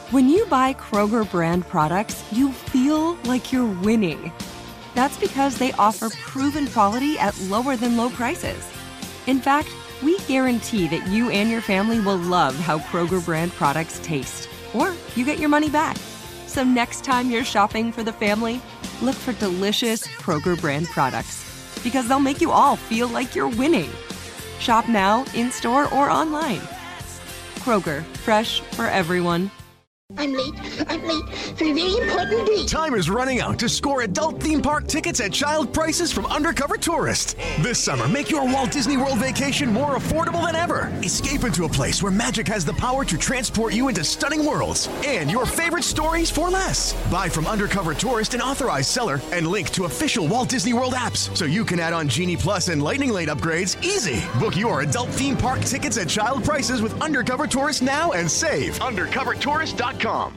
When you buy Kroger brand products, you feel like you're winning. That's because they offer proven quality at lower than low prices. In fact, we guarantee that you and your family will love how Kroger brand products taste, or you get your money back. So next time you're shopping for the family, look for delicious Kroger brand products, because they'll make you all feel like you're winning. Shop now, in-store, or online. Kroger, fresh for everyone. I'm late for a very important date. Time is running out to score adult theme park tickets at child prices from Undercover Tourist. This summer, make your Walt Disney World vacation more affordable than ever. Escape into a place where magic has the power to transport you into stunning worlds and your favorite stories for less. Buy from Undercover Tourist, an authorized seller, and link to official Walt Disney World apps so you can add on Genie Plus and Lightning Lane upgrades easy. Book your adult theme park tickets at child prices with Undercover Tourist now and save. UndercoverTourist.com.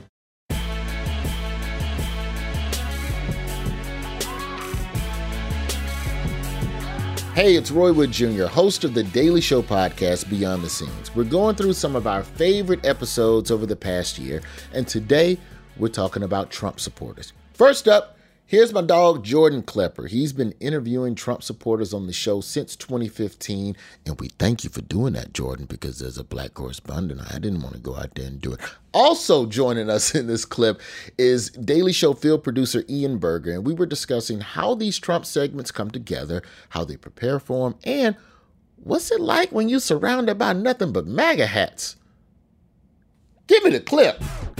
Hey, it's Roy Wood Jr., host of the Daily Show podcast, Beyond the Scenes. We're going through some of our favorite episodes over the past year, and today we're talking about Trump supporters. First up, here's my dog, Jordan Klepper. He's been interviewing Trump supporters on the show since 2015, and we thank you for doing that, Jordan, because as a black correspondent, I didn't want to go out there and do it. Also joining us in this clip is Daily Show field producer Ian Berger, and we were discussing how these Trump segments come together, how they prepare for them, and what's it like when you're surrounded by nothing but MAGA hats. Give me the clip.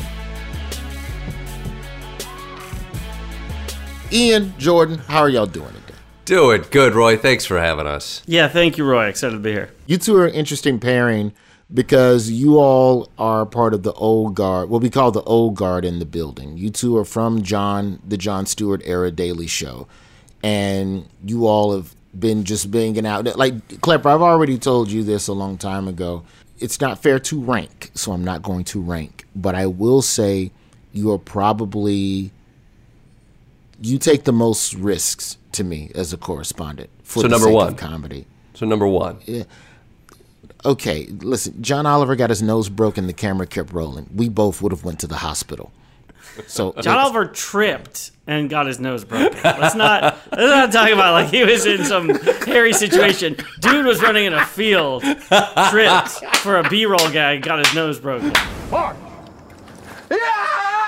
Ian, Jordan, how are y'all doing today? Doing good, Roy. Thanks for having us. Yeah, thank you, Roy. Excited to be here. You two are an interesting pairing because you all are part of the old guard, what we call the old guard in the building. You two are from the Jon Stewart era Daily Show, and you all have been just banging out. Like, Klepper, I've already told you this a long time ago. It's not fair to rank, so I'm not going to rank, but I will say you are probably... You take the most risks to me as a correspondent for the sake of comedy. So number one. Yeah. Okay, listen, John Oliver got his nose broken, the camera kept rolling. We both would have went to the hospital. So John Oliver tripped and got his nose broken. Let's not talk about like he was in some hairy situation. Dude was running in a field, tripped for a B-roll gag, got his nose broken. Mark! Yeah!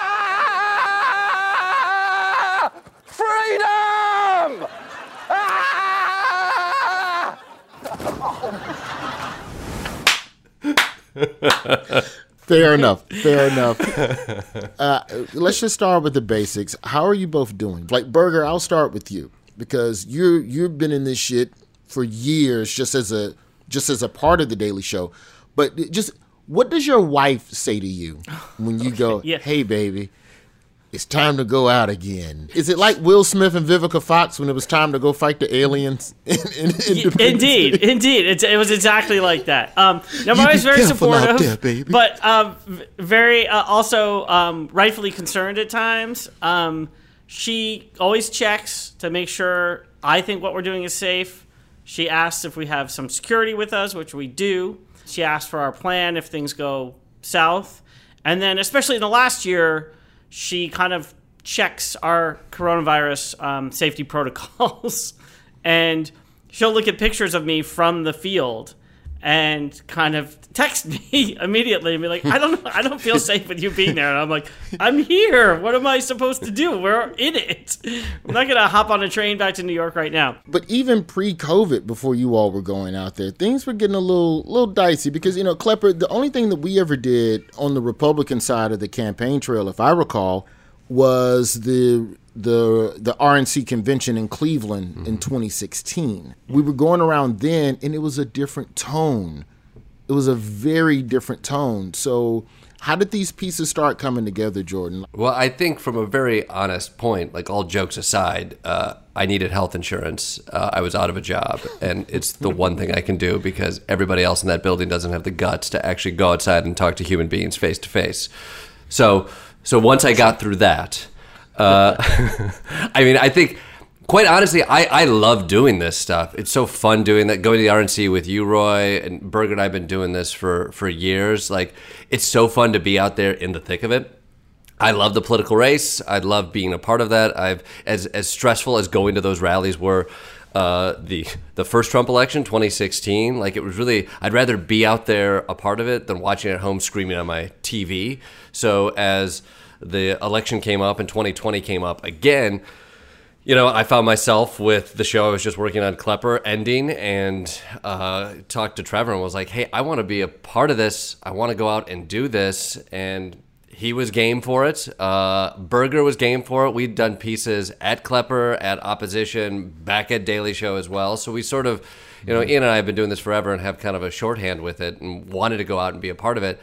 Freedom! Ah! Fair enough. Let's just start with the basics. How are you both doing? Like, Berger, I'll start with you because you've been in this shit for years, just as a part of the Daily Show. But just what does your wife say to you when you go, "Hey, baby, it's time to go out again"? Is it like Will Smith and Vivica Fox when it was time to go fight the aliens? Indeed. It was exactly like that. Now, my wife's very supportive, there, baby. but very also rightfully concerned at times. She always checks to make sure I think what we're doing is safe. She asks if we have some security with us, which we do. She asks for our plan if things go south. And then, especially in the last year, she kind of checks our coronavirus safety protocols, and she'll look at pictures of me from the field and kind of text me immediately and be like, I don't feel safe with you being there. And I'm like, I'm here. What am I supposed to do? We're in it. I'm not going to hop on a train back to New York right now. But even pre-COVID, before you all were going out there, things were getting a little dicey because, Klepper, the only thing that we ever did on the Republican side of the campaign trail, if I recall, was the RNC convention in Cleveland in 2016. We were going around then, and it was a different tone. It was a very different tone. So how did these pieces start coming together, Jordan? Well, I think from a very honest point, like all jokes aside, I needed health insurance. I was out of a job, and it's the one thing I can do because everybody else in that building doesn't have the guts to actually go outside and talk to human beings face to face. So once I got through that, I mean, I think Quite honestly, I love doing this stuff. It's so fun doing that, going to the RNC with you, Roy, and Berger and I have been doing this for years. Like, it's so fun to be out there in the thick of it. I love the political race. I love being a part of that. As stressful as going to those rallies were, the first Trump election, 2016, like, it was really, I'd rather be out there a part of it than watching at home screaming on my TV. So as the election came up and 2020 came up again, I found myself with the show I was just working on, Klepper, ending, and talked to Trevor and was like, hey, I want to be a part of this. I want to go out and do this. And he was game for it. Berger was game for it. We'd done pieces at Klepper, at Opposition, back at Daily Show as well. So we sort of, Ian and I have been doing this forever and have kind of a shorthand with it and wanted to go out and be a part of it.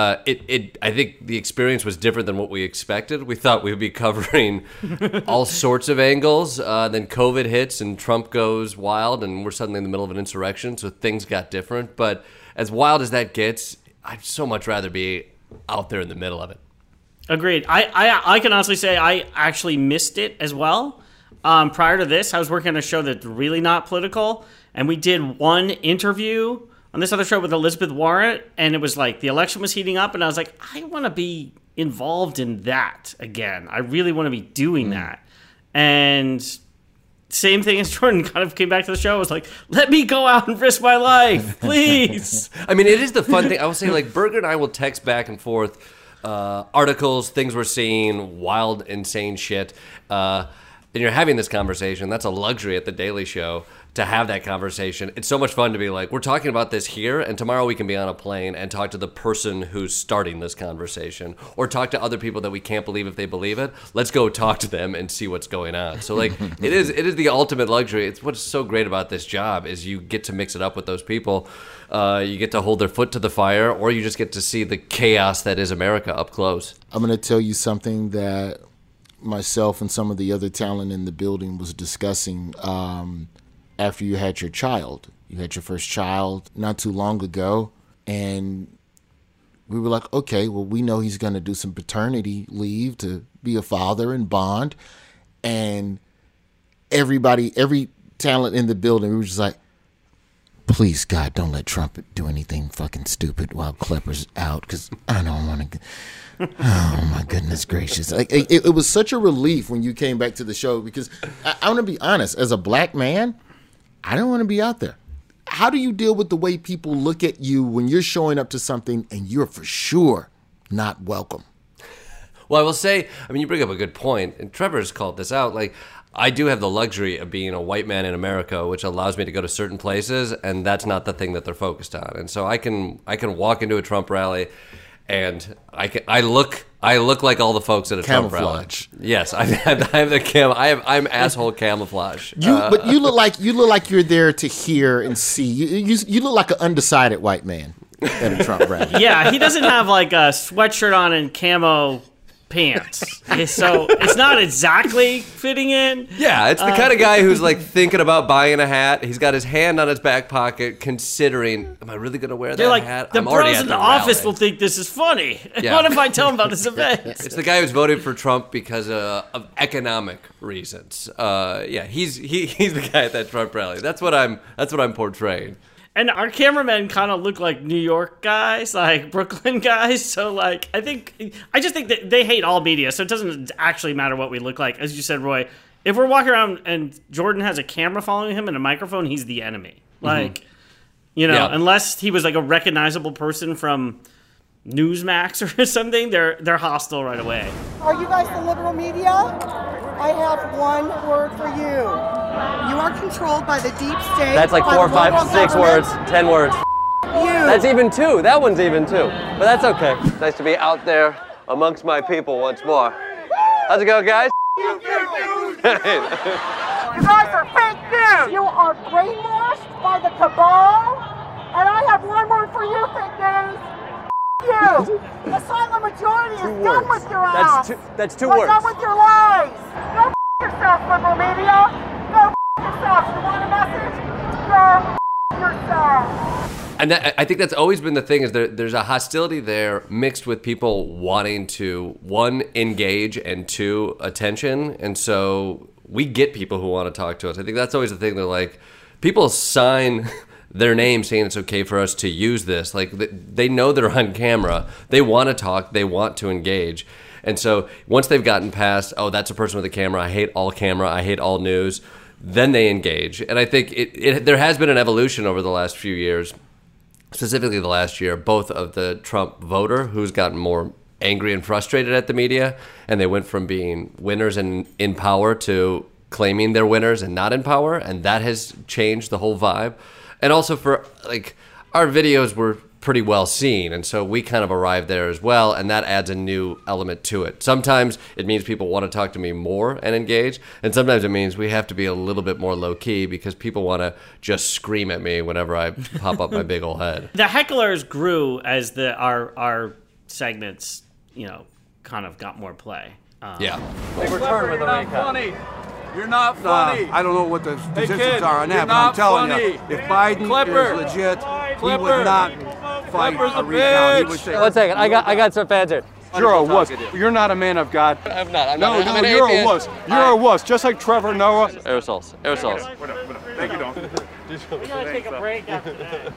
I think the experience was different than what we expected. We thought we would be covering all sorts of angles. Then COVID hits and Trump goes wild and we're suddenly in the middle of an insurrection. So things got different. But as wild as that gets, I'd so much rather be out there in the middle of it. Agreed. I can honestly say I actually missed it as well. Prior to this, I was working on a show that's really not political, and we did one interview on this other show with Elizabeth Warren, and it was like the election was heating up, and I was like, I want to be involved in that again. I really want to be doing that. And same thing as Jordan kind of came back to the show. I was like, let me go out and risk my life, please. I mean, it is the fun thing. I will say, like, Berger and I will text back and forth articles, things we're seeing, wild, insane shit. And you're having this conversation. That's a luxury at the Daily Show to have that conversation. It's so much fun to be like, we're talking about this here, and tomorrow we can be on a plane and talk to the person who's starting this conversation, or talk to other people that we can't believe if they believe it. Let's go talk to them and see what's going on. So, like, it is the ultimate luxury. It's what's so great about this job is you get to mix it up with those people. You get to hold their foot to the fire, or you just get to see the chaos that is America up close. I'm going to tell you something that myself and some of the other talent in the building was discussing after you had your child. You had your first child not too long ago, and we were like, okay, well, we know he's going to do some paternity leave to be a father and bond. And every talent in the building, we were just like, please, God, don't let Trump do anything fucking stupid while Klepper's out, because I don't want to. Oh, my goodness gracious. It was such a relief when you came back to the show, because I want to be honest, as a black man, I don't want to be out there. How do you deal with the way people look at you when you're showing up to something and you're for sure not welcome? Well, I will say, I mean, you bring up a good point, and Trevor's called this out. Like, I do have the luxury of being a white man in America, which allows me to go to certain places, and that's not the thing that they're focused on. And so I can walk into a Trump rally, and I look like all the folks at a Trump rally. Camouflage. Yes, I'm asshole camouflage. But you look like you're there to hear and see. You look like an undecided white man at a Trump rally. Yeah, he doesn't have like a sweatshirt on and camo pants, so it's not exactly fitting in. Yeah, it's the kind of guy who's like thinking about buying a hat. He's got his hand on his back pocket, considering, am I really going to wear that like, hat? The bros in the office will think this is funny. Yeah. What if I tell them about this event? It's the guy who's voted for Trump because of economic reasons. Yeah, he's the guy at that Trump rally. That's what I'm portraying. And our cameramen kind of look like New York guys, like Brooklyn guys. So, like, I just think that they hate all media, so it doesn't actually matter what we look like. As you said, Roy, if we're walking around and Jordan has a camera following him and a microphone, he's the enemy. Like, unless he was like a recognizable person from Newsmax or something, they're hostile right away. Are you guys the liberal media? I have one word for you. You are controlled by the deep state. That's like 4, 5, 6 words, 10 words. You. That's even 2. That one's even 2. But that's okay. Nice to be out there amongst my people once more. How's it going, guys? You guys are fake news. You are brainwashed by the cabal. And I have one word for you, fake news. You. The silent majority is done with your ass. That's 2 We're words. done with your lies. Go yourself, liberal media. Go yourself. You want a message? Go yourself. And I think that's always been the thing, is there's a hostility there mixed with people wanting to, 1, engage, and 2, attention. And so we get people who want to talk to us. I think that's always the thing. They're like, people sign their name saying it's okay for us to use this. Like, they know they're on camera. They want to talk. They want to engage. And so once they've gotten past, oh, that's a person with a camera, I hate all news, then they engage. And I think there has been an evolution over the last few years, specifically the last year, both of the Trump voter who's gotten more angry and frustrated at the media, and they went from being winners and in power to claiming they're winners and not in power, and that has changed the whole vibe. And also for, like, our videos were pretty well seen, and so we kind of arrived there as well, and that adds a new element to it. Sometimes it means people want to talk to me more and engage, and sometimes it means we have to be a little bit more low-key because people want to just scream at me whenever I pop up my big old head. The hecklers grew as our segments, kind of got more play. Yeah. Big return with the You're not funny. I don't know what the statistics are on that, but I'm telling you, if Biden is legit, he would not fight a recount. He would say, one second, I got some fans here. You're a wuss. You're not a man of God. I'm not. No, you're a wuss. You're a wuss, just like Trevor Noah. Aerosols. Thank you, Don. We gotta take a break after that.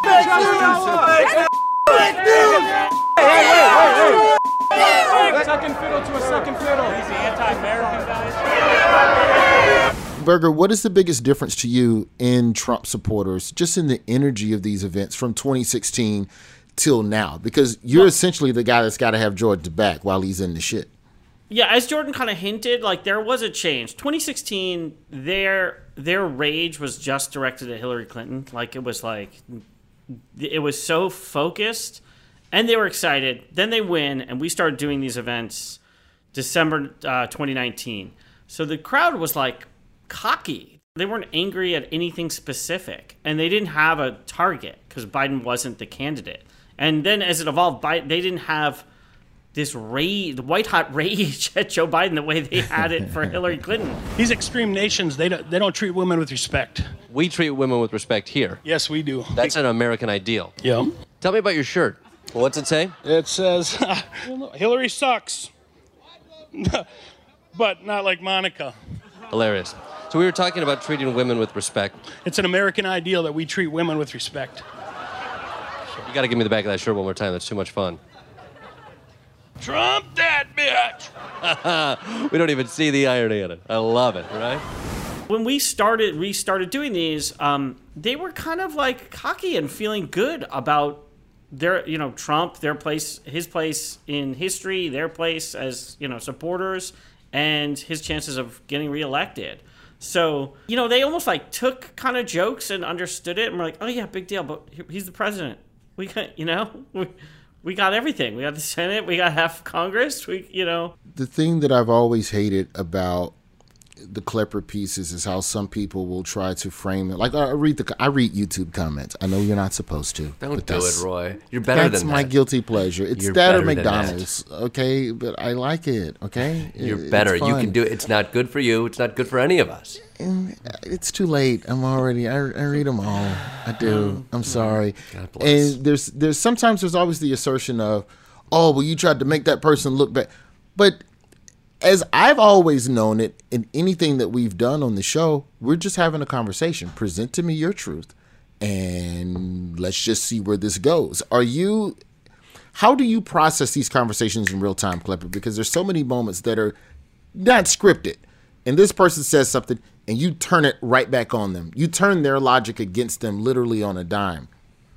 Wait. Second fiddle to a second fiddle. He's the anti-American guy. Berger, what is the biggest difference to you in Trump supporters, just in the energy of these events from 2016 till now? Because you're essentially the guy that's got to have Jordan back while he's in the shit. Yeah, as Jordan kind of hinted, like, there was a change. 2016, their rage was just directed at Hillary Clinton. Like, it was so focused, and they were excited. Then they win, and we started doing these events December 2019. So the crowd was, like, cocky. They weren't angry at anything specific, and they didn't have a target because Biden wasn't the candidate. And then as it evolved, they didn't have this white hot rage at Joe Biden the way they had it for Hillary Clinton. These extreme nations, they don't treat women with respect. We treat women with respect here. Yes, we do. That's an American ideal. Yeah. Tell me about your shirt. Well, what's it say? It says, Hillary sucks, but not like Monica. Hilarious. So we were talking about treating women with respect. It's an American ideal that we treat women with respect. You got to give me the back of that shirt one more time. That's too much fun. Trump that bitch! We don't even see the irony in it. I love it, right? When we started doing these, they were kind of like cocky and feeling good about their, Trump, their place, his place in history, their place as, supporters, and his chances of getting reelected. So, they almost like took kind of jokes and understood it, and were like, oh yeah, big deal, but he's the president. We got, we got everything. We got the Senate. We got half Congress. The thing that I've always hated about the Klepper pieces is how some people will try to frame it. Like, I read YouTube comments. I know you're not supposed to. Don't do it, Roy. You're better than that. That's my guilty pleasure. It's You're that or better than McDonald's, okay? But I like it, okay? You're better. You can do it. It's not good for you. It's not good for any of us. It's too late. I read them all. I do. I'm sorry. God bless. And there's always the assertion of, oh, well, you tried to make that person look bad. But as I've always known it, in anything that we've done on the show, we're just having a conversation. Present to me your truth, and let's just see where this goes. How do you process these conversations in real time, Klepper? Because there's so many moments that are not scripted, and this person says something, and you turn it right back on them. You turn their logic against them literally on a dime.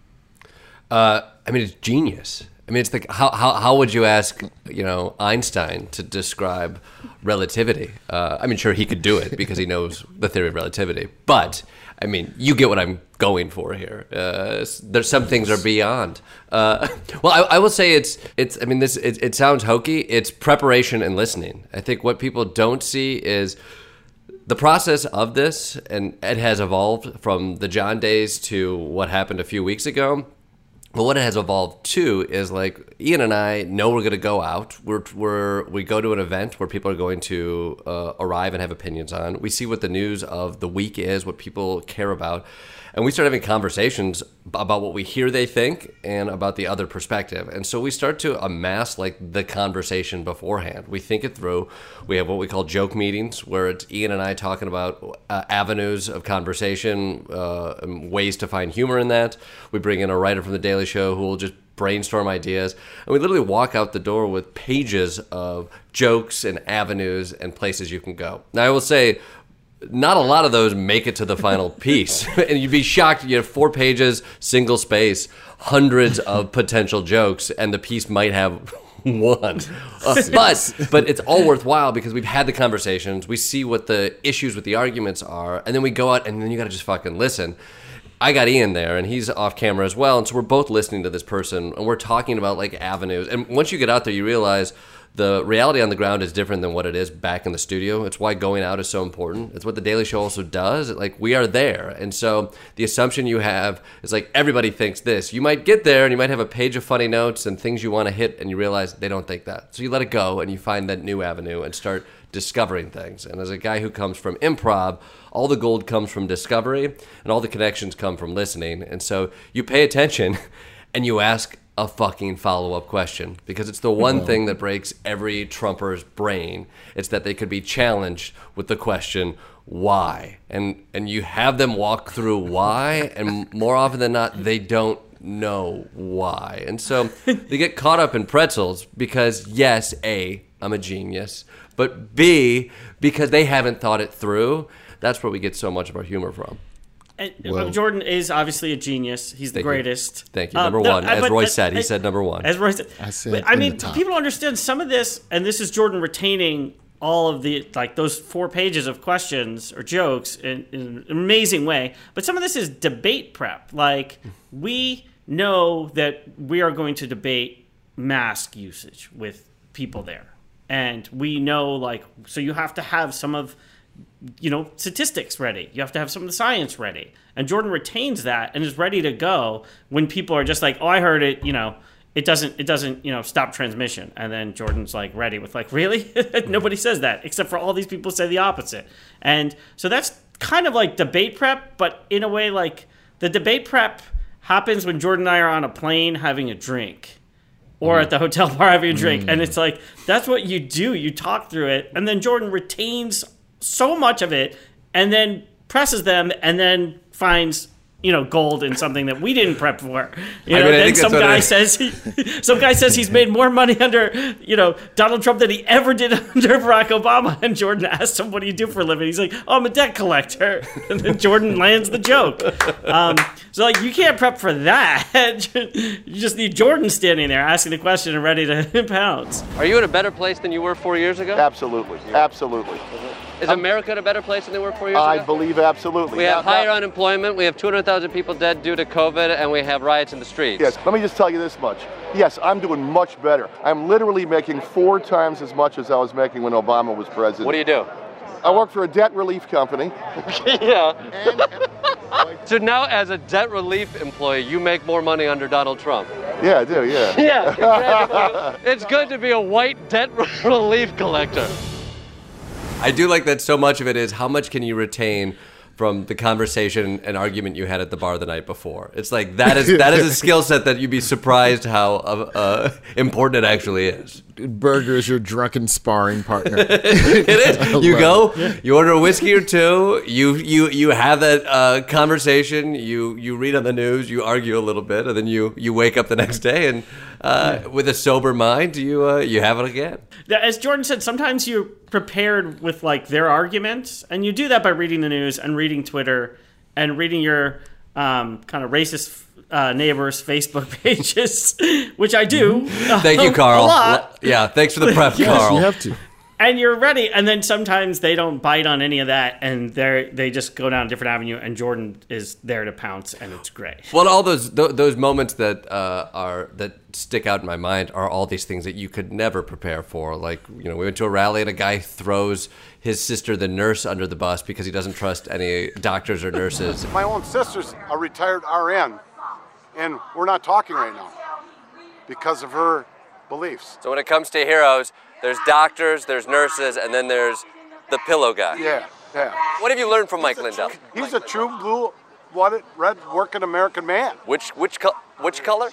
It's genius. It's like, how would you ask, Einstein to describe relativity? Sure, he could do it because he knows the theory of relativity. But, you get what I'm going for here. There's some things are beyond. I will say it sounds hokey. It's preparation and listening. I think what people don't see is the process of this, and it has evolved from the John days to what happened a few weeks ago. But what it has evolved to is like Ian and I know we're going to go out. We go to an event where people are going to arrive and have opinions on. We see what the news of the week is, what people care about. And we start having conversations about what we hear they think and about the other perspective. And so we start to amass like the conversation beforehand. We think it through. We have what we call joke meetings, where it's Ian and I talking about avenues of conversation, ways to find humor in that. We bring in a writer from The Daily Show who will just brainstorm ideas. And we literally walk out the door with pages of jokes and avenues and places you can go. Now, I will say, not a lot of those make it to the final piece. And you'd be shocked. You have 4 pages, single space, hundreds of potential jokes, and the piece might have one. But it's all worthwhile because we've had the conversations. We see what the issues with the arguments are, and then we go out, and then you got to just fucking listen. I got Ian there, and he's off camera as well, and so we're both listening to this person, and we're talking about like avenues. And once you get out there, you realize the reality on the ground is different than what it is back in the studio. It's why going out is so important. It's what The Daily Show also does. Like, we are there. And so the assumption you have is like, everybody thinks this. You might get there and you might have a page of funny notes and things you want to hit, and you realize they don't think that. So you let it go and you find that new avenue and start discovering things. And as a guy who comes from improv, all the gold comes from discovery and all the connections come from listening. And so you pay attention and you ask a fucking follow-up question, because it's the one thing that breaks every Trumper's brain. It's that they could be challenged with the question, why? And you have them walk through why, and more often than not, they don't know why. And so they get caught up in pretzels because, yes, A, I'm a genius, but B, because they haven't thought it through. That's where we get so much of our humor from. And Jordan is obviously a genius. He's the greatest. Thank you. Number one, as Roy said. He said number one. As Roy said. I mean, people understand some of this, and this is Jordan retaining all of the, like, those 4 pages of questions or jokes in an amazing way. But some of this is debate prep. Like, we know that we are going to debate mask usage with people there. And we know, like, so you have to have some of, statistics ready. You have to have some of the science ready. And Jordan retains that and is ready to go when people are just like, oh, I heard it, it doesn't, stop transmission. And then Jordan's like ready with like, really? Nobody says that except for all these people say the opposite. And so that's kind of like debate prep, but in a way, like, the debate prep happens when Jordan and I are on a plane having a drink or at the hotel bar having a drink. And it's like, that's what you do. You talk through it. And then Jordan retains so much of it and then presses them and then finds gold in something that we didn't prep for. Then some guy says he's made more money under Donald Trump than he ever did under Barack Obama. And Jordan asks him, what do you do for a living? He's like, oh, I'm a debt collector. And then Jordan lands the joke. So like, you can't prep for that. You just need Jordan standing there asking the question and ready to pounce. Are you in a better place than you were 4 years ago? Absolutely. Absolutely. Is America in a better place than they were 4 years ago? I believe absolutely. We have higher unemployment, we have 200,000 people dead due to COVID, and we have riots in the streets. Yes, let me just tell you this much. Yes, I'm doing much better. I'm literally making 4 times as much as I was making when Obama was president. What do you do? I work for a debt relief company. Yeah. So now, as a debt relief employee, you make more money under Donald Trump. Yeah, I do, yeah. Yeah, it's good to be a white debt relief collector. I do like that so much of it is how much can you retain from the conversation and argument you had at the bar the night before. It's like that is a skill set that you'd be surprised how important it actually is. Burger is your drunken sparring partner. It is. You go, you order a whiskey or two, you have that conversation, you read on the news, you argue a little bit, and then you wake up the next day and with a sober mind, you have it again. As Jordan said, sometimes you're prepared with like their arguments, and you do that by reading the news and reading Twitter and reading your kind of racist neighbors' Facebook pages, which I do. Thank you, Carl. A lot. Yeah, thanks for the prep, yes, Carl. You have to. And you're ready, and then sometimes they don't bite on any of that, and they just go down a different avenue, and Jordan is there to pounce, and it's great. Well, all those moments that stick out in my mind are all these things that you could never prepare for. Like, we went to a rally, and a guy throws his sister, the nurse, under the bus because he doesn't trust any doctors or nurses. My own sister's a retired RN, And we're not talking right now because of her beliefs. So when it comes to heroes, there's doctors, there's nurses, and then there's the pillow guy. Yeah. What have you learned from Mike Lindell? He's a true blue-blooded, red working American man. Which color?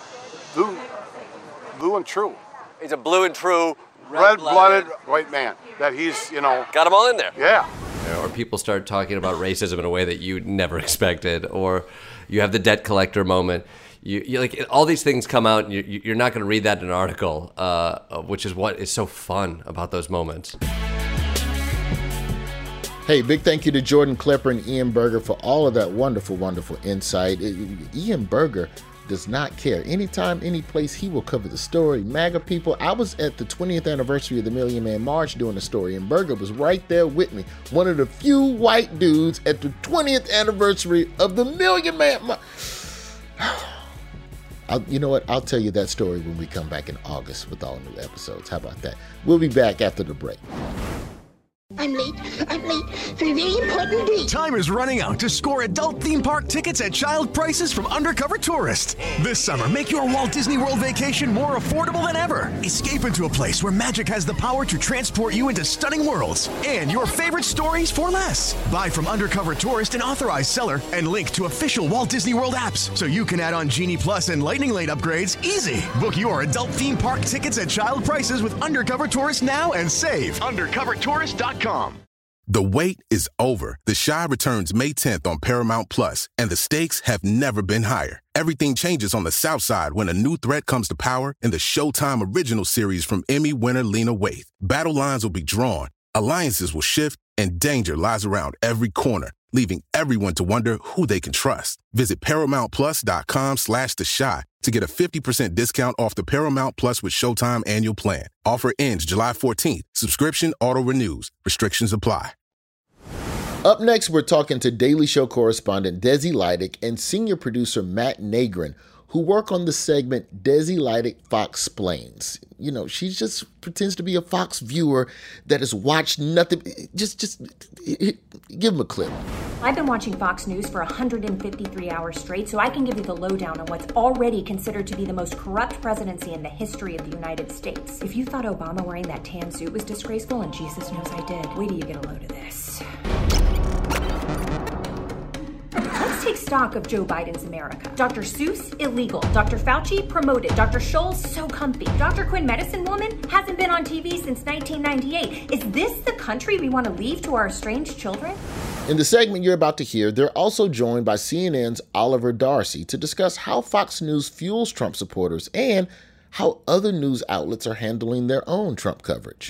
Blue and true. He's a blue and true red-blooded white man. That he's, got them all in there. Yeah. Or people start talking about racism in a way that you never expected, or you have the debt collector moment. You like all these things come out, and you're not going to read that in an article, which is what is so fun about those moments. Hey, big thank you to Jordan Klepper and Ian Berger for all of that wonderful, wonderful insight. Ian Berger does not care. Anytime, any place, he will cover the story. MAGA people, I was at the 20th anniversary of the Million Man March doing the story, and Berger was right there with me. One of the few white dudes at the 20th anniversary of the Million Man March. You know what? I'll tell you that story when we come back in August with all new episodes. How about that? We'll be back after the break. I'm late for a very important date. Time is running out to score adult theme park tickets at child prices from Undercover Tourist. This summer, make your Walt Disney World vacation more affordable than ever. Escape into a place where magic has the power to transport you into stunning worlds and your favorite stories for less. Buy from Undercover Tourist, an authorized seller, and link to official Walt Disney World apps so you can add on Genie Plus and Lightning Lane upgrades easy. Book your adult theme park tickets at child prices with Undercover Tourist now and save. UndercoverTourist.com. The wait is over. The Chi returns May 10th on Paramount Plus, and the stakes have never been higher. Everything changes on the South Side when a new threat comes to power in the Showtime original series from Emmy winner Lena Waithe. Battle lines will be drawn, alliances will shift, and danger lies around every corner, leaving everyone to wonder who they can trust. Visit ParamountPlus.com/The Chi to get a 50% discount off the Paramount Plus with Showtime annual plan. Offer ends July 14th. Subscription auto-renews. Restrictions apply. Up next, we're talking to Daily Show correspondent Desi Lydic and senior producer Matt Nagrin, who work on the segment Desi Lydic Foxplains. You know, she just pretends to be a Fox viewer that has watched nothing. Just give him a clip. I've been watching Fox News for 153 hours straight, so I can give you the lowdown on what's already considered to be the most corrupt presidency in the history of the United States. If you thought Obama wearing that tan suit was disgraceful, and Jesus knows I did, wait till you get a load of this. Let's take stock of Joe Biden's America. Dr. Seuss, illegal. Dr. Fauci, promoted. Dr. Scholl, so comfy. Dr. Quinn, medicine woman, hasn't been on TV since 1998. Is this the country we want to leave to our estranged children? In the segment you're about to hear, they're also joined by CNN's Oliver Darcy to discuss how Fox News fuels Trump supporters and how other news outlets are handling their own Trump coverage.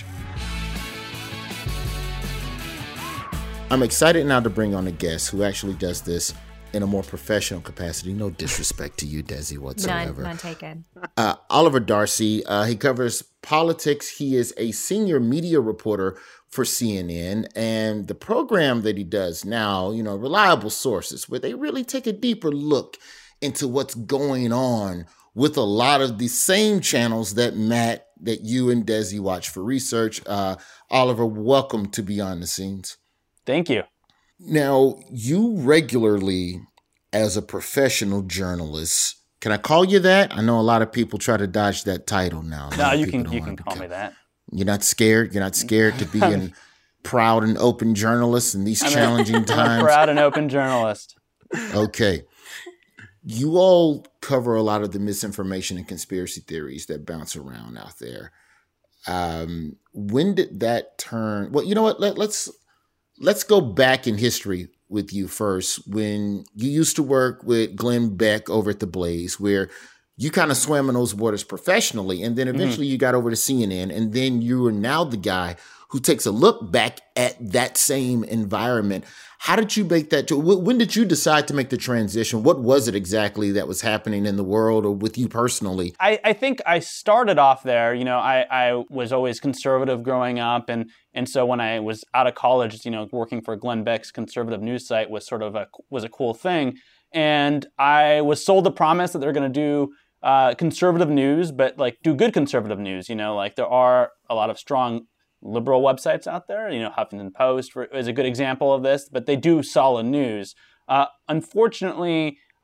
I'm excited now to bring on a guest who actually does this in a more professional capacity. No disrespect to you, Desi, whatsoever. None taken. Oliver Darcy, he covers politics. He is a senior media reporter for CNN, and the program that he does now, you know, Reliable Sources, where they really take a deeper look into what's going on with a lot of the same channels that Matt, that you and Desi watch for research. Oliver, welcome to Beyond the Scenes. Thank you. Now, you regularly, as a professional journalist, can I call you that? I know a lot of people try to dodge that title now. No, you can call me that. You're not scared? You're not scared to be a proud and open journalist in these challenging times? I'm a proud and open journalist. Okay. You all cover a lot of the misinformation and conspiracy theories that bounce around out there. When did that turn? Well, you know what? Let's go back in history with you first. When you used to work with Glenn Beck over at The Blaze, where you kind of swam in those waters professionally, and then eventually you got over to CNN, and then you are now the guy who takes a look back at that same environment. How did you make that? When did you decide to make the transition? What was it exactly that was happening in the world or with you personally? I think I started off there. You know, I was always conservative growing up. And so when I was out of college, you know, working for Glenn Beck's conservative news site was sort of was a cool thing. And I was sold the promise that they're going to do conservative news, but like do good conservative news. You know, like there are a lot of strong liberal websites out there. You know, Huffington Post is a good example of this, but they do solid news. Unfortunately,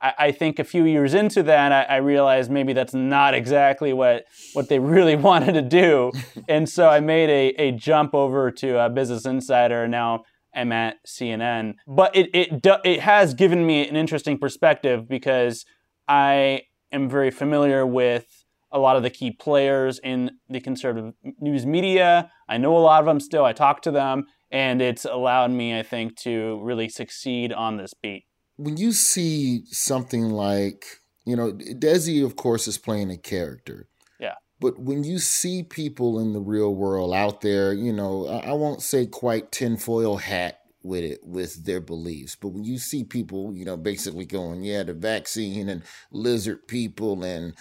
I think a few years into that, I realized maybe that's not exactly what they really wanted to do. And so I made a jump over to Business Insider. Now I'm at CNN. But it has given me an interesting perspective because I am very familiar with a lot of the key players in the conservative news media. I know a lot of them still. I talk to them. And it's allowed me, I think, to really succeed on this beat. When you see something like, Desi, of course, is playing a character. Yeah. But when you see people in the real world out there, I won't say quite tinfoil hat with their beliefs. But when you see people, basically going, the vaccine and lizard people and,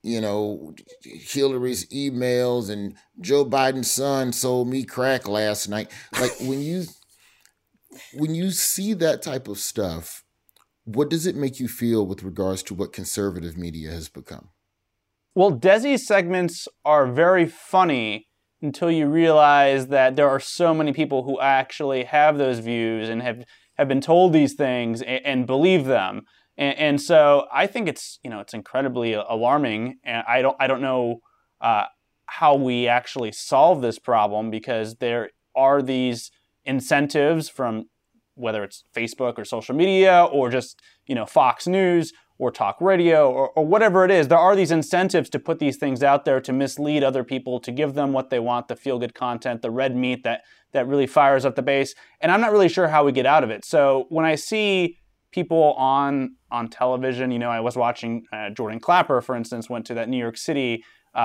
Hillary's emails and Joe Biden's son sold me crack last night. Like when you see that type of stuff, what does it make you feel with regards to what conservative media has become? Well, Desi's segments are very funny until you realize that there are so many people who actually have those views and have been told these things and believe them. And so I think it's incredibly alarming, and I don't know how we actually solve this problem, because there are these incentives from whether it's Facebook or social media or just Fox News or talk radio or whatever it is. There are these incentives to put these things out there to mislead other people, to give them what they want, the feel-good content, the red meat that really fires up the base. And I'm not really sure how we get out of it. So when I see people on television, I was watching Jordan Clapper, for instance, went to that New York City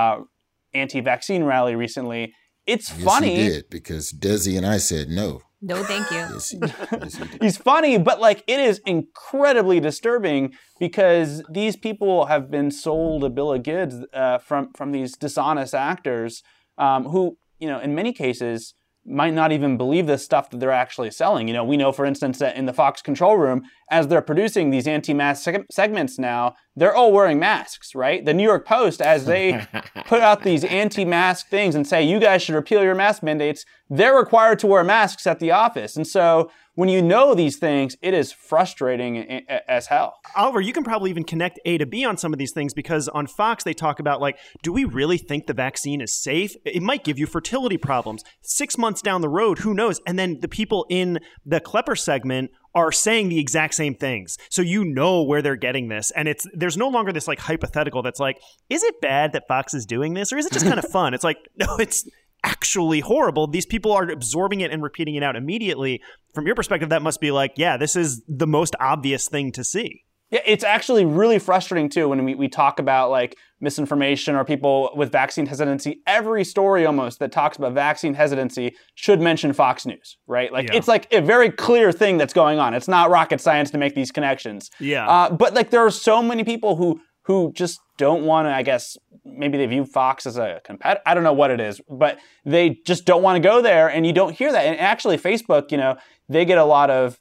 anti-vaccine rally recently. It's funny. Yes, he did, because Desi and I said no. No, thank you. Yes, he did. He's funny, but it is incredibly disturbing because these people have been sold a bill of goods from these dishonest actors who, in many cases, might not even believe the stuff that they're actually selling. We know, for instance, that in the Fox control room, as they're producing these anti-mask segments now, they're all wearing masks, right? The New York Post, as they put out these anti-mask things and say, you guys should repeal your mask mandates, they're required to wear masks at the office. And so when you know these things, it is frustrating as hell. Oliver, you can probably even connect A to B on some of these things, because on Fox, they talk about, do we really think the vaccine is safe? It might give you fertility problems. 6 months down the road, who knows? And then the people in the Klepper segment are saying the exact same things. So where they're getting this. And there's no longer this hypothetical that's is it bad that Fox is doing this? Or is it just kind of fun? It's no, it's actually horrible. These people are absorbing it and repeating it out immediately. From your perspective, that must be this is the most obvious thing to see. Yeah, it's actually really frustrating too when we talk about misinformation or people with vaccine hesitancy. Every story almost that talks about vaccine hesitancy should mention Fox News, right? It's a very clear thing that's going on. It's not rocket science to make these connections. Yeah. But there are so many people who just don't want to, I guess, maybe they view Fox as a competitor. I don't know what it is, but they just don't want to go there, and you don't hear that. And actually, Facebook, they get a lot of,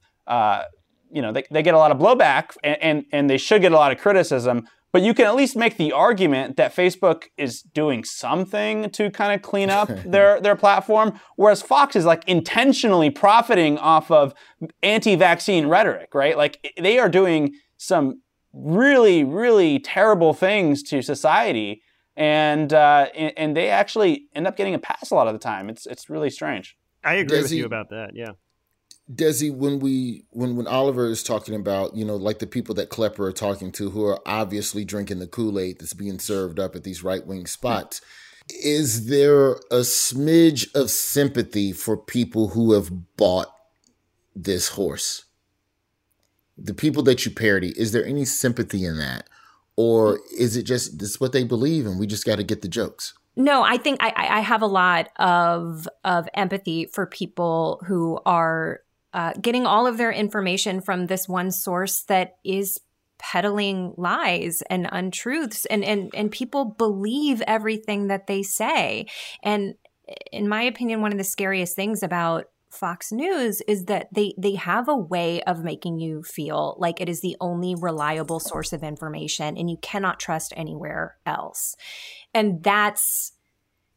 they get a lot of blowback, and they should get a lot of criticism. But you can at least make the argument that Facebook is doing something to kind of clean up their platform, whereas Fox is intentionally profiting off of anti-vaccine rhetoric, right? They are doing some really, really terrible things to society, and they actually end up getting a pass a lot of the time. It's really strange. I agree with you about that. Yeah. Desi, when Oliver is talking about, the people that Klepper are talking to who are obviously drinking the Kool-Aid that's being served up at these right-wing spots, is there a smidge of sympathy for people who have bought this horse? The people that you parody, is there any sympathy in that? Or is it just this is what they believe and we just got to get the jokes? No, I think I have a lot of empathy for people who are getting all of their information from this one source that is peddling lies and untruths, and people believe everything that they say. And in my opinion, one of the scariest things about Fox News is that they have a way of making you feel like it is the only reliable source of information and you cannot trust anywhere else. And that's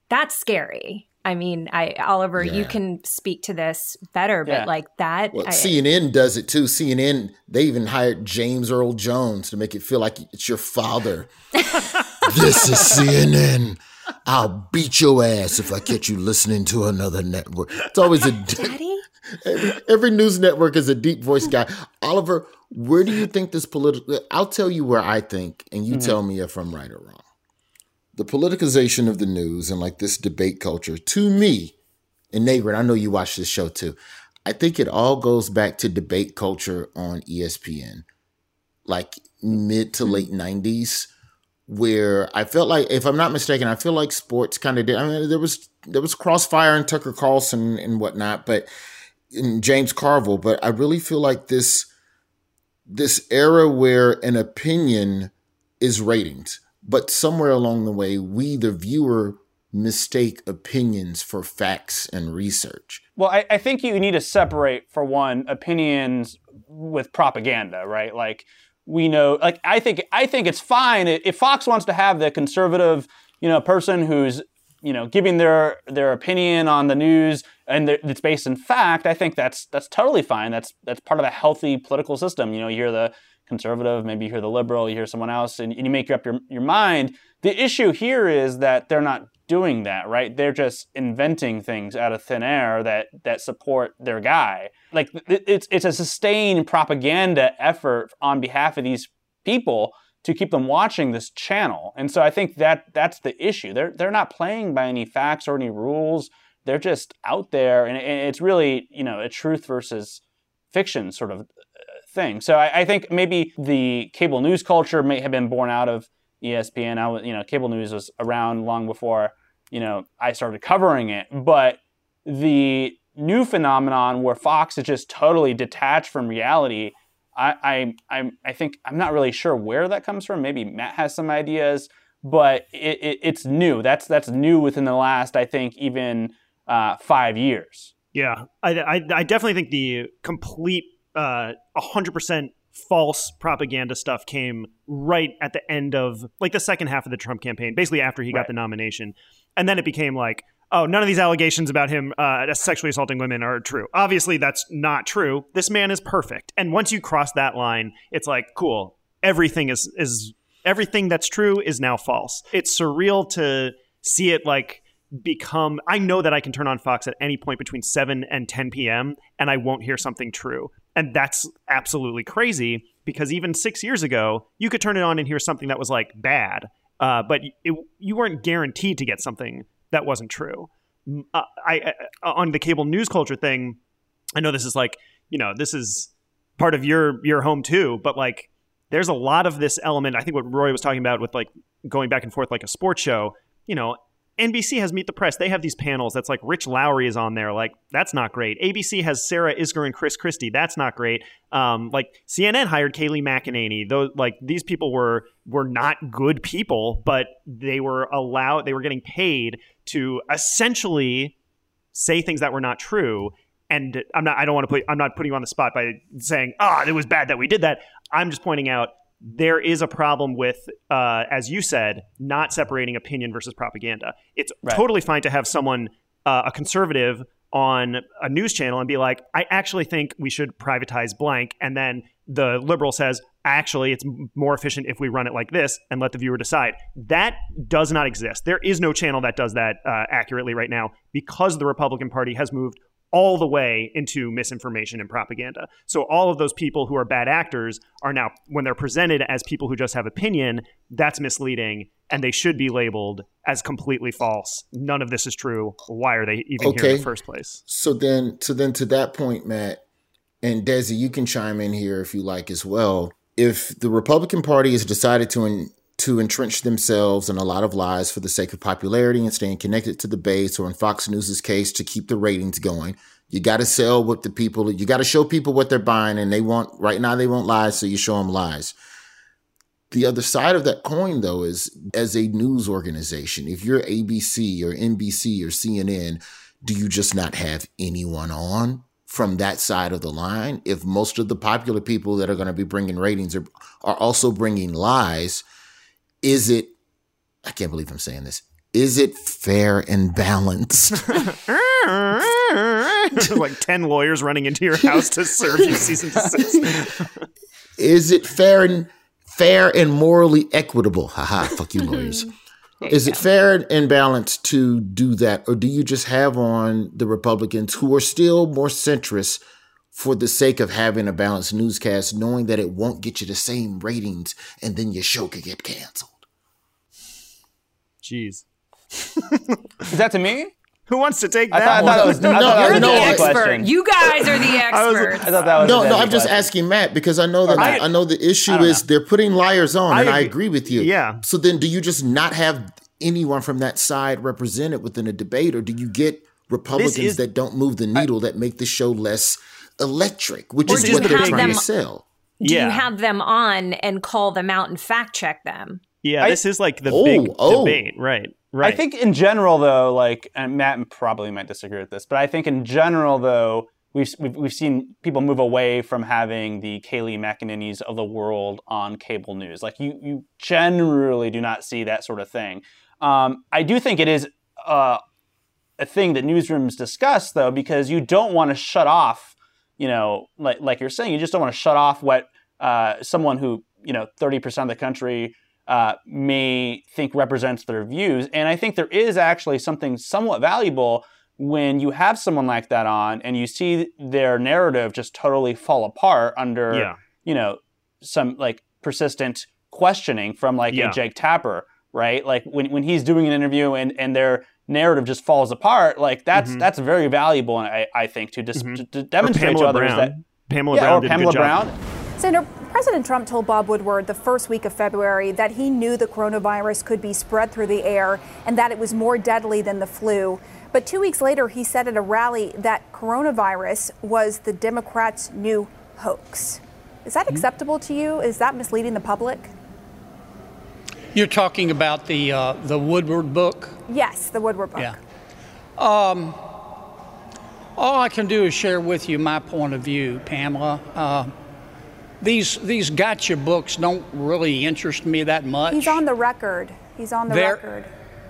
That's scary. I mean, Oliver, you can speak to this better, but like that. Well, CNN does it too. CNN, they even hired James Earl Jones to make it feel like it's your father. This is CNN. I'll beat your ass if I catch you listening to another network. It's always Daddy? Every news network is a deep voice guy. Oliver, where do you think this political? I'll tell you where I think, and you tell me if I'm right or wrong. The politicization of the news and like this debate culture, to me, and Nagrin, I know you watch this show too, I think it all goes back to debate culture on ESPN, like mid to late 90s, where I felt like, if I'm not mistaken, I feel like sports kind of did. I mean, there was crossfire and Tucker Carlson and whatnot, but and James Carville, but I really feel like this era where an opinion is ratings. But somewhere along the way, we, the viewer, mistake opinions for facts and research. Well, I think you need to separate, for one, opinions with propaganda, right? Like, we know, like, I think it's fine if Fox wants to have the conservative, person who's, giving their opinion on the news and it's based in fact. I think that's totally fine. That's part of a healthy political system. You hear the conservative, maybe you hear the liberal, you hear someone else, and you make up your mind. The issue here is that they're not doing that, right? They're just inventing things out of thin air that support their guy. Like, it's a sustained propaganda effort on behalf of these people to keep them watching this channel. And so I think that's the issue. They're not playing by any facts or any rules. They're just out there, and it's really, a truth versus fiction sort of thing. So I think maybe the cable news culture may have been born out of ESPN. Cable news was around long before, I started covering it. But the new phenomenon where Fox is just totally detached from reality, I think I'm not really sure where that comes from. Maybe Matt has some ideas, but it's new. That's new within the last, I think, even 5 years. Yeah, I definitely think the complete 100% false propaganda stuff came right at the end of like the second half of the Trump campaign, basically after he got the nomination. And then it became like, oh, none of these allegations about him sexually assaulting women are true. Obviously, that's not true. This man is perfect. And once you cross that line, it's like, cool. Everything is everything that's true is now false. It's surreal to see it like become. I know that I can turn on Fox at any point between 7 and 10 p.m. and I won't hear something true. And that's absolutely crazy because even 6 years ago, you could turn it on and hear something that was like bad, but you weren't guaranteed to get something that wasn't true. On the cable news culture thing, I know this is like, this is part of your home too, but like there's a lot of this element. I think what Roy was talking about with like going back and forth like a sports show, NBC has Meet the Press. They have these panels that's like Rich Lowry is on there. Like, that's not great. ABC has Sarah Isgur and Chris Christie. That's not great. Like CNN hired Kayleigh McEnany. These people were not good people, but they were getting paid to essentially say things that were not true. And I'm not putting you on the spot by saying, it was bad that we did that. I'm just pointing out there is a problem with, as you said, not separating opinion versus propaganda. It's totally fine to have someone, a conservative, on a news channel and be like, I actually think we should privatize blank. And then the liberal says, actually, it's more efficient if we run it like this and let the viewer decide. That does not exist. There is no channel that does that accurately right now because the Republican Party has moved all the way into misinformation and propaganda. So all of those people who are bad actors are now, when they're presented as people who just have opinion, that's misleading, and they should be labeled as completely false. None of this is true. Why are they even here in the first place? So then to that point, Matt, and Desi, you can chime in here if you like as well. If the Republican Party has decided to entrench themselves in a lot of lies for the sake of popularity and staying connected to the base, or in Fox News' case, to keep the ratings going, you got to sell what the people, you got to show people what they're buying, and right now they want lies, so you show them lies. The other side of that coin, though, is as a news organization, if you're ABC or NBC or CNN, do you just not have anyone on from that side of the line? If most of the popular people that are going to be bringing ratings are also bringing lies, is it, I can't believe I'm saying this, is it fair and balanced? Like 10 lawyers running into your house to serve you cease and desist. Is it fair and morally equitable? Haha, fuck you lawyers. Is it fair and balanced to do that? Or do you just have on the Republicans who are still more centrist for the sake of having a balanced newscast, knowing that it won't get you the same ratings and then your show could get canceled? Jeez. Is that to me? Who wants to take I that thought one? was the expert. question. You guys are the experts. I thought that was No, I'm just asking Matt because I know that I know the issue is they're putting liars on, and I agree with you. Yeah. So then, do you just not have anyone from that side represented within a debate, or do you get Republicans that don't move the needle that make the show less electric, which is what they're trying to sell? Do you have them on and call them out and fact check them? Yeah, this is like the big debate, right? I think in general, though, like, and Matt probably might disagree with this, but I think in general, though, we've seen people move away from having the Kayleigh McEnany's of the world on cable news. Like, you generally do not see that sort of thing. I do think it is a thing that newsrooms discuss, though, because you don't want to shut off, like you're saying, you just don't want to shut off what someone who, 30% of the country may think represents their views. And I think there is actually something somewhat valuable when you have someone like that on and you see their narrative just totally fall apart under, some like persistent questioning from like a Jake Tapper, right? Like when he's doing an interview and their narrative just falls apart, like that's very valuable, and I think to demonstrate to others that Pamela Brown did a good job. Senator, President Trump told Bob Woodward the first week of February that he knew the coronavirus could be spread through the air and that it was more deadly than the flu. But 2 weeks later, he said at a rally that coronavirus was the Democrats' new hoax. Is that acceptable to you? Is that misleading the public? You're talking about the Woodward book? Yes, the Woodward book. Yeah. All I can do is share with you my point of view, Pamela. These gotcha books don't really interest me that much. He's on the record. Record.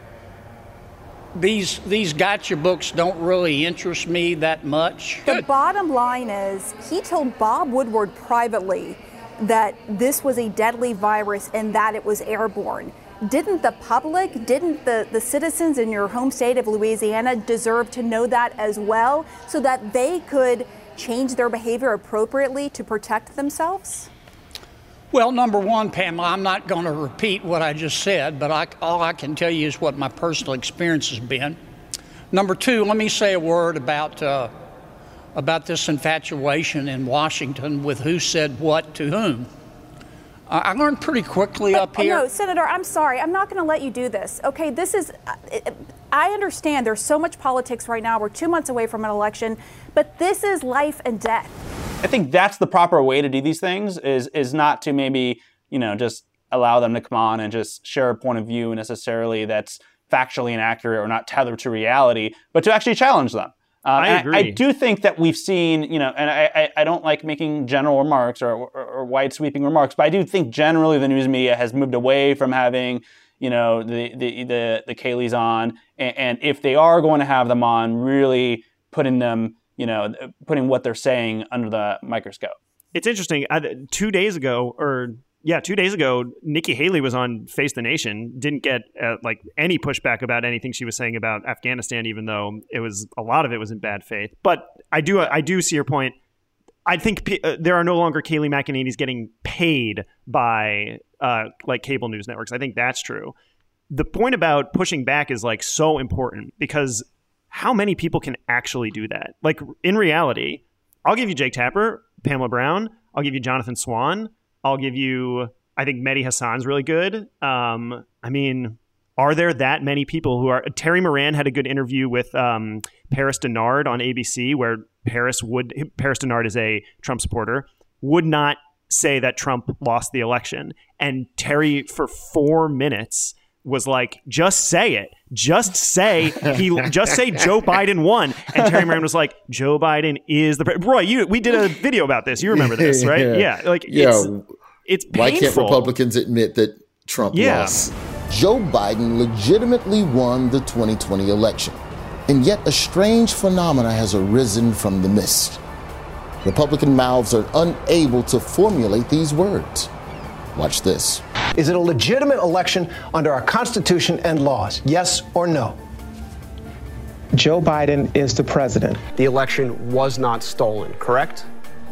These gotcha books don't really interest me that much. The bottom line is he told Bob Woodward privately that this was a deadly virus and that it was airborne. Didn't the public, didn't the citizens in your home state of Louisiana deserve to know that as well so that they could change their behavior appropriately to protect themselves? Well, number one, Pamela, I'm not going to repeat what I just said, but all I can tell you is what my personal experience has been. Number two, let me say a word about this infatuation in Washington with who said what to whom. I learned pretty quickly up here. No, Senator, I'm sorry. I'm not going to let you do this. Okay, this is, I understand there's so much politics right now. We're 2 months away from an election, but this is life and death. I think that's the proper way to do these things is not to maybe, just allow them to come on and just share a point of view necessarily that's factually inaccurate or not tethered to reality, but to actually challenge them. I agree. I do think that we've seen, and I don't like making general remarks or wide sweeping remarks, but I do think generally the news media has moved away from having, the Kayleighs on, and if they are going to have them on, really putting them, putting what they're saying under the microscope. It's interesting. 2 days ago, 2 days ago, Nikki Haley was on Face the Nation, didn't get any pushback about anything she was saying about Afghanistan, even though a lot of it was in bad faith. But I do see your point. I think there are no longer Kayleigh McEnany's getting paid by cable news networks. I think that's true. The point about pushing back is so important because how many people can actually do that? Like in reality, I'll give you Jake Tapper, Pamela Brown, I'll give you Jonathan Swan, I'll give you, I think Mehdi Hassan's really good. Are there that many people who are... Terry Moran had a good interview with Paris Denard on ABC where Paris Denard is a Trump supporter, would not say that Trump lost the election. And Terry, for 4 minutes, was like, just say it. Just say Joe Biden won. And Terry Moran was like, Joe Biden is the... Roy, we did a video about this. You remember this, right? Yeah. It's painful. Why can't Republicans admit that Trump lost? Joe Biden legitimately won the 2020 election. And yet a strange phenomena has arisen from the mist. Republican mouths are unable to formulate these words. Watch this. Is it a legitimate election under our Constitution and laws? Yes or no? Joe Biden is the president. The election was not stolen, correct?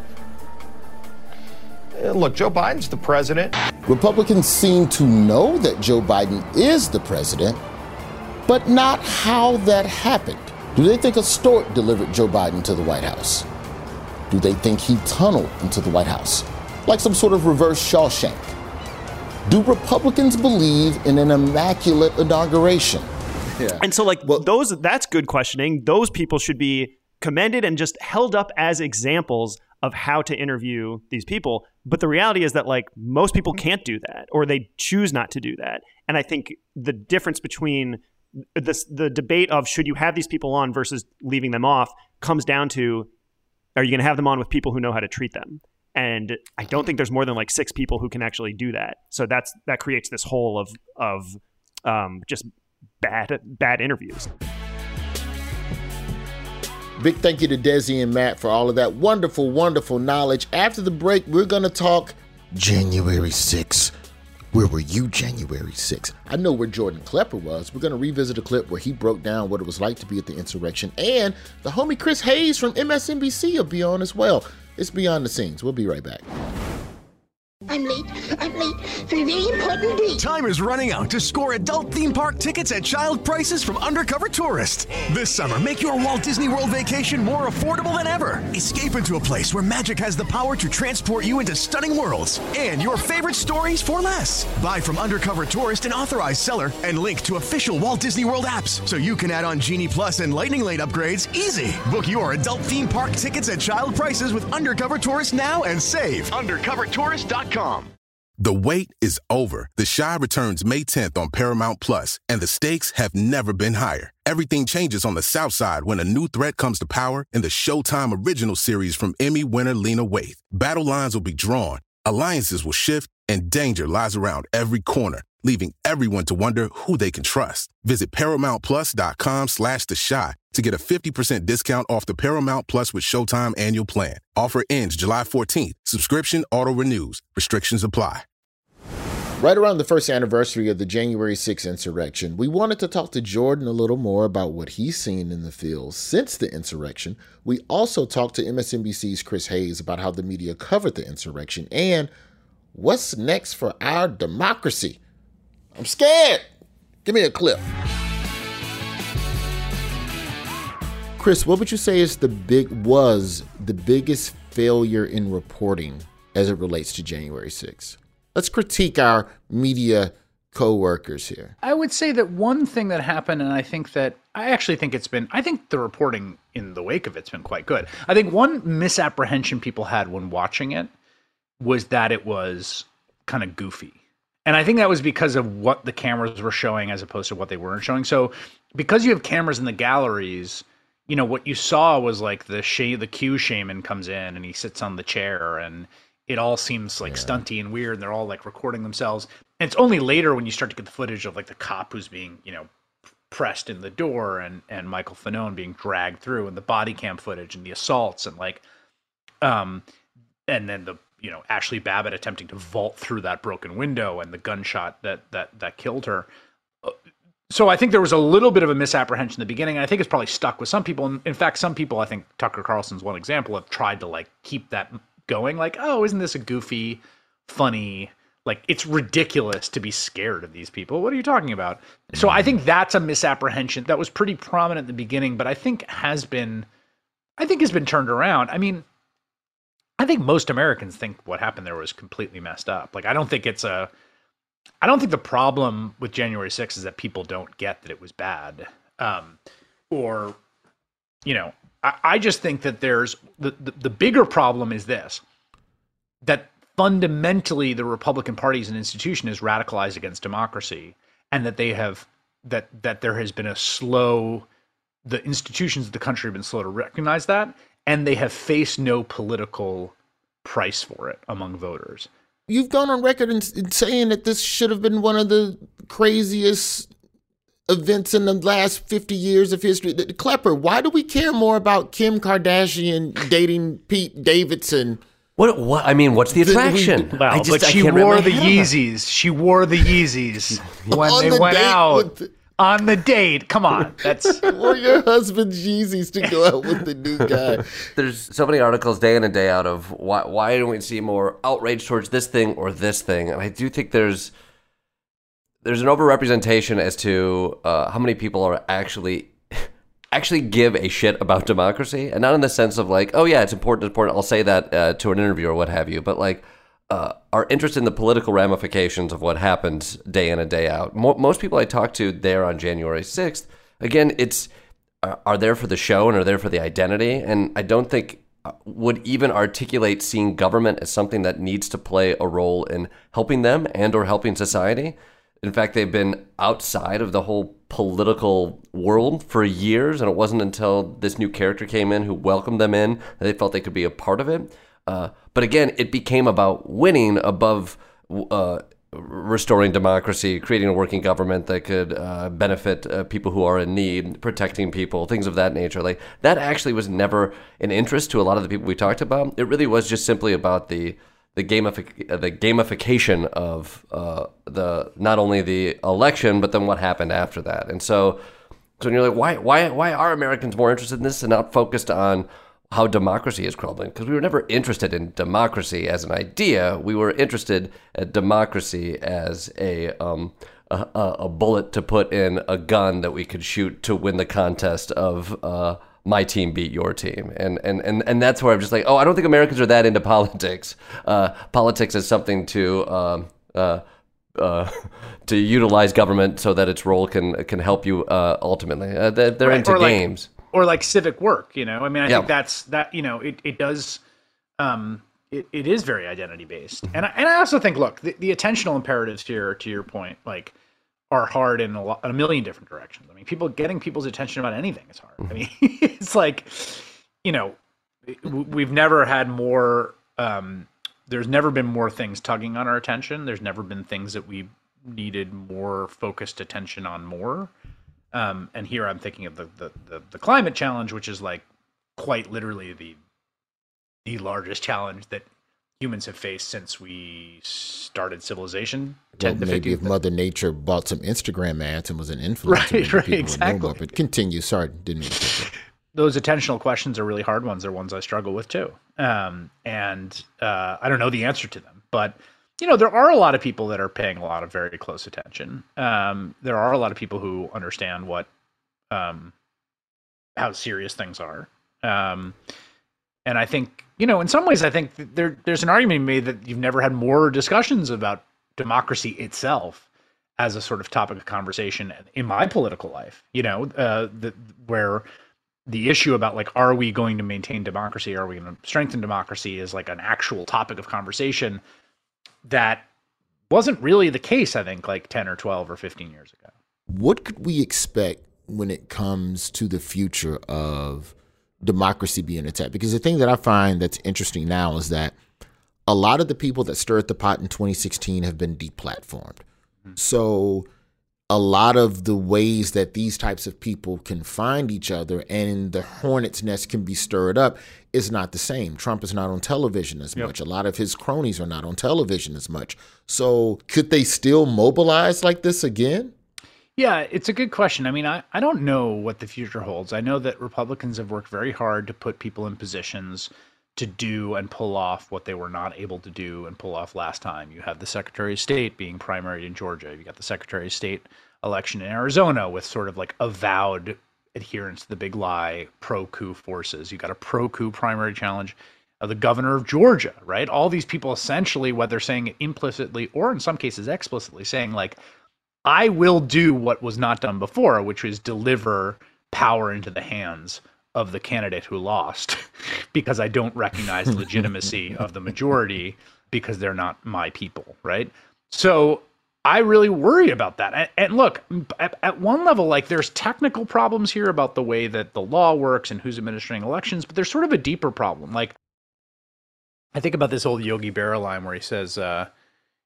Look, Joe Biden's the president. Republicans seem to know that Joe Biden is the president, but not how that happened. Do they think a stork delivered Joe Biden to the White House? Do they think he tunneled into the White House, like some sort of reverse Shawshank? Do Republicans believe in an immaculate inauguration? Yeah. And so, that's good questioning. Those people should be commended and just held up as examples of how to interview these people. But the reality is that, most people can't do that, or they choose not to do that. And I think the difference between the debate of should you have these people on versus leaving them off comes down to, are you going to have them on with people who know how to treat them? And I don't think there's more than 6 people who can actually do that. So that creates this hole of just bad interviews. Big thank you to Desi and Matt for all of that wonderful, wonderful knowledge. After the break, we're going to talk January 6th. Where were you January 6th? I know where Jordan Klepper was. We're going to revisit a clip where he broke down what it was like to be at the insurrection. And the homie Chris Hayes from MSNBC will be on as well. It's Beyond the Scenes. We'll be right back. I'm late for a very important date. Time is running out to score adult theme park tickets at child prices from Undercover Tourist. This summer, make your Walt Disney World vacation more affordable than ever. Escape into a place where magic has the power to transport you into stunning worlds and your favorite stories for less. Buy from Undercover Tourist, an authorized seller, and link to official Walt Disney World apps so you can add on Genie Plus and Lightning Lane upgrades easy. Book your adult theme park tickets at child prices with Undercover Tourist now and save. UndercoverTourist.com. The wait is over. The Chi returns May 10th on Paramount Plus, and the stakes have never been higher. Everything changes on the South Side when a new threat comes to power in the Showtime original series from Emmy winner Lena Waithe. Battle lines will be drawn, alliances will shift, and danger lies around every corner, leaving everyone to wonder who they can trust. Visit ParamountPlus.com/The Chi to get a 50% discount off the Paramount Plus with Showtime annual plan. Offer ends July 14th. Subscription auto-renews. Restrictions apply. Right around the first anniversary of the January 6th insurrection, we wanted to talk to Jordan a little more about what he's seen in the field since the insurrection. We also talked to MSNBC's Chris Hayes about how the media covered the insurrection and what's next for our democracy. I'm scared. Give me a clip. Chris, what would you say is the biggest failure in reporting as it relates to January 6th? Let's critique our media co-workers here. I would say that one thing that happened, and I think the reporting in the wake of it's been quite good. I think one misapprehension people had when watching it was that it was kind of goofy. And I think that was because of what the cameras were showing as opposed to what they weren't showing. So because you have cameras in the galleries, what you saw was the Q shaman comes in and he sits on the chair and it all seems stunty and weird. And they're all recording themselves. And it's only later when you start to get the footage of the cop who's being, pressed in the door and Michael Fanone being dragged through and the body cam footage and the assaults and and then the, Ashley Babbitt attempting to vault through that broken window and the gunshot that killed her. So I think there was a little bit of a misapprehension in the beginning, and I think it's probably stuck with some people. In fact, some people, I think Tucker Carlson's one example, have tried to keep that going. Oh, isn't this a goofy, funny, it's ridiculous to be scared of these people. What are you talking about? So I think that's a misapprehension that was pretty prominent at the beginning, but I think has been turned around. I mean, I think most Americans think what happened there was completely messed up. I don't think the problem with January 6th is that people don't get that it was bad. I just think that there's the bigger problem is this, that fundamentally the Republican Party as an institution is radicalized against democracy, and that that there has been the institutions of the country have been slow to recognize that, and they have faced no political price for it among voters. you've gone on record in saying that this should have been one of the craziest events in the last 50 years of history. Klepper, why do we care more about Kim Kardashian dating Pete Davidson? What? I mean, what's the attraction? Well, but she wore the Yeezys. She wore the Yeezys when they went out on the date. Come on, that's or your husband's Yeezys to go out with the new guy. There's so many articles day in and day out of why don't we see more outrage towards this thing or this thing, and I do think there's an overrepresentation as to how many people are actually give a shit about democracy, and not in the sense of like, oh yeah, it's important. I'll say that to an interview or what have you, but like are interested in the political ramifications of what happens day in and day out. Most people I talk to there on January 6th, again, are there for the show and are there for the identity, and I don't think would even articulate seeing government as something that needs to play a role in helping them and or helping society. In fact, they've been outside of the whole political world for years, and it wasn't until this new character came in who welcomed them in that they felt they could be a part of it. But again, it became about winning above restoring democracy, creating a working government that could benefit people who are in need, protecting people, things of that nature. Like that actually was never an interest to a lot of the people we talked about. It really was just simply about the gamification of the not only the election, but then what happened after that. And so when you're like, why are Americans more interested in this and not focused on how democracy is crumbling? Because we were never interested in democracy as an idea. We were interested in democracy as a bullet to put in a gun that we could shoot to win the contest of my team beat your team. And that's where I'm just like, oh, I don't think Americans are that into politics. Politics is something to utilize government so that its role can help you ultimately. They're right, into games. Or like civic work, you know? I mean, I think that, you know, it does, it is very identity based. And I also think, look, the attentional imperatives here, to your point, like, are hard in a million different directions. I mean, getting people's attention about anything is hard. I mean, it's like, you know, we've never had more, there's never been more things tugging on our attention. There's never been things that we needed more focused attention on more. And here I'm thinking of the climate challenge, which is like quite literally the largest challenge that humans have faced since we started civilization. Well, maybe if Mother Nature bought some Instagram ads and was an influencer, right, exactly. But continue. Sorry, didn't mean to. Those attentional questions are really hard ones. They're ones I struggle with too, and I don't know the answer to them. But you know, there are a lot of people that are paying a lot of very close attention. There are a lot of people who understand what how serious things are. And I think, you know, in some ways, I think there's an argument made that you've never had more discussions about democracy itself as a sort of topic of conversation in my political life, you know, where the issue about like, are we going to maintain democracy? Are we going to strengthen democracy is like an actual topic of conversation that wasn't really the case, I think, like 10 or 12 or 15 years ago. What could we expect when it comes to the future of democracy being attacked? Because the thing that I find that's interesting now is that a lot of the people that stirred the pot in 2016 have been deplatformed. Mm-hmm. So a lot of the ways that these types of people can find each other and the hornet's nest can be stirred up is not the same. Trump is not on television as much. A lot of his cronies are not on television as much. So could they still mobilize like this again? Yeah, it's a good question. I mean, I don't know what the future holds. I know that Republicans have worked very hard to put people in positions to do and pull off what they were not able to do and pull off last time. You have the Secretary of State being primaried in Georgia. You got the Secretary of State election in Arizona with sort of like avowed adherence to the big lie, pro-coup forces. You got a pro-coup primary challenge of the governor of Georgia, right? All these people essentially, whether saying it implicitly or in some cases explicitly, saying like, I will do what was not done before, which was deliver power into the hands of the candidate who lost because I don't recognize the legitimacy of the majority because they're not my people, right? So I really worry about that. And look, at one level, like there's technical problems here about the way that the law works and who's administering elections, but there's sort of a deeper problem. Like I think about this old Yogi Berra line where he says,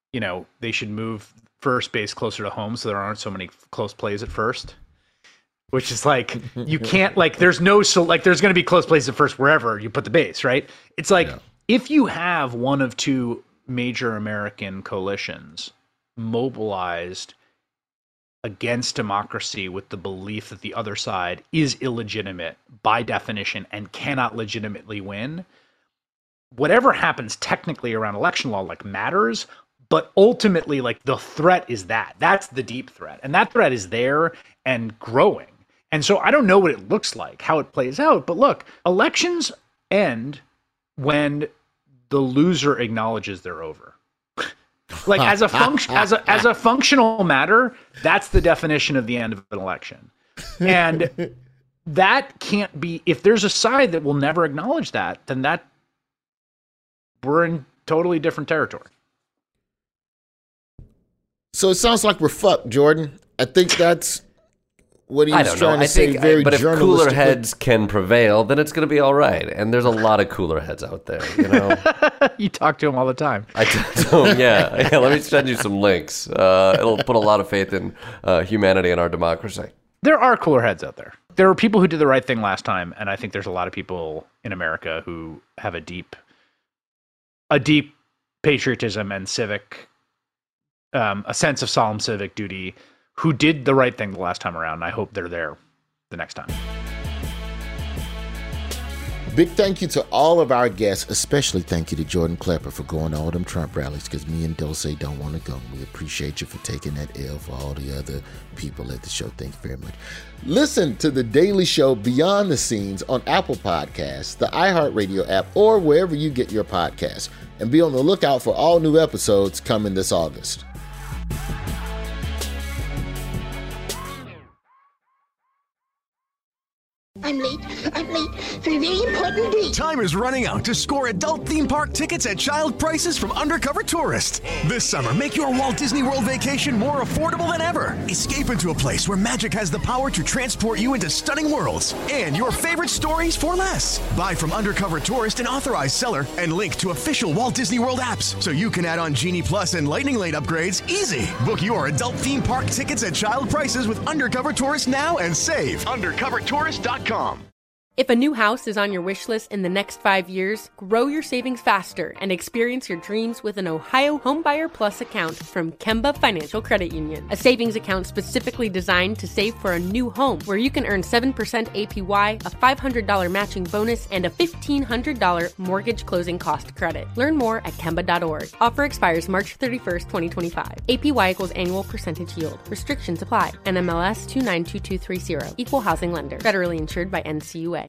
they should move first base closer to home so there aren't so many close plays at first. Which is like, you can't, there's no, there's going to be close plays at first wherever you put the base, right? It's like, if you have one of two major American coalitions mobilized against democracy with the belief that the other side is illegitimate by definition and cannot legitimately win, whatever happens technically around election law matters, but ultimately the threat is that's the deep threat, and that threat is there and growing. And so I don't know what it looks like, how it plays out, but look, elections end when the loser acknowledges they're over. As a functional matter, that's the definition of the end of an election. And that can't be, if there's a side that will never acknowledge that, then we're in totally different territory. So it sounds like we're fucked, Jordan. I think that's what he was trying to say. But if cooler heads can prevail, then it's going to be all right. And there's a lot of cooler heads out there, You talk to him all the time. I talk to him, yeah. Let me send you some links. It'll put a lot of faith in humanity and our democracy. There are cooler heads out there. There were people who did the right thing last time, and I think there's a lot of people in America who have a deep patriotism and civic, a sense of solemn civic duty, who did the right thing the last time around. And I hope they're there the next time. Big thank you to all of our guests, especially thank you to Jordan Klepper for going to all them Trump rallies, because me and Dulce don't want to go. We appreciate you for taking that L for all the other people at the show. Thank you very much. Listen to The Daily Show Beyond the Scenes on Apple Podcasts, the iHeartRadio app, or wherever you get your podcasts. And be on the lookout for all new episodes coming this August. I'm late for a very important date. Time is running out to score adult theme park tickets at child prices from Undercover Tourist. This summer, make your Walt Disney World vacation more affordable than ever. Escape into a place where magic has the power to transport you into stunning worlds and your favorite stories for less. Buy from Undercover Tourist, an authorized seller, and link to official Walt Disney World apps so you can add on Genie Plus and Lightning Lane upgrades easy. Book your adult theme park tickets at child prices with Undercover Tourist now and save. UndercoverTourist.com. If a new house is on your wish list in the next 5 years, grow your savings faster and experience your dreams with an Ohio Homebuyer Plus account from Kemba Financial Credit Union. A savings account specifically designed to save for a new home, where you can earn 7% APY, a $500 matching bonus, and a $1,500 mortgage closing cost credit. Learn more at Kemba.org. Offer expires March 31st, 2025. APY equals annual percentage yield. Restrictions apply. NMLS 292230. Equal housing lender. Federally insured by NCUA.